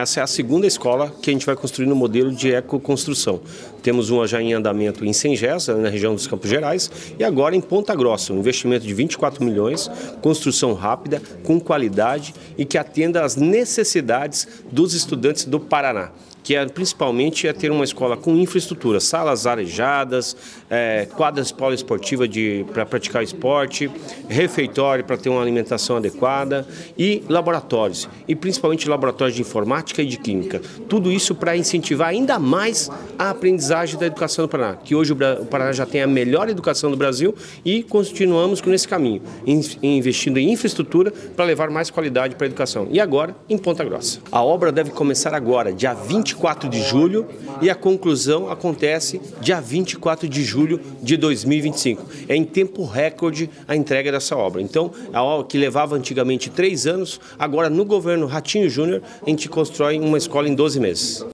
Essa é a segunda escola que a gente vai construir no modelo de ecoconstrução. Temos uma já em andamento em Sengés, na região dos Campos Gerais, e agora em Ponta Grossa, um investimento de 24 milhões, construção rápida, com qualidade e que atenda às necessidades dos estudantes do Paraná, que principalmente é ter uma escola com infraestrutura, salas arejadas, quadras poliesportivas para praticar esporte, refeitório para ter uma alimentação adequada e laboratórios, e principalmente laboratórios de informática e de química. Tudo isso para incentivar ainda mais a aprendizagem da educação do Paraná, que hoje o Paraná já tem a melhor educação do Brasil e continuamos nesse caminho, investindo em infraestrutura para levar mais qualidade para a educação. E agora, em Ponta Grossa. A obra deve começar agora, dia 24 de julho, e a conclusão acontece dia 24 de julho de 2025. É em tempo recorde a entrega dessa obra. Então, a obra que levava antigamente 3 anos, agora no governo Ratinho Júnior, a gente constrói uma escola em 12 meses.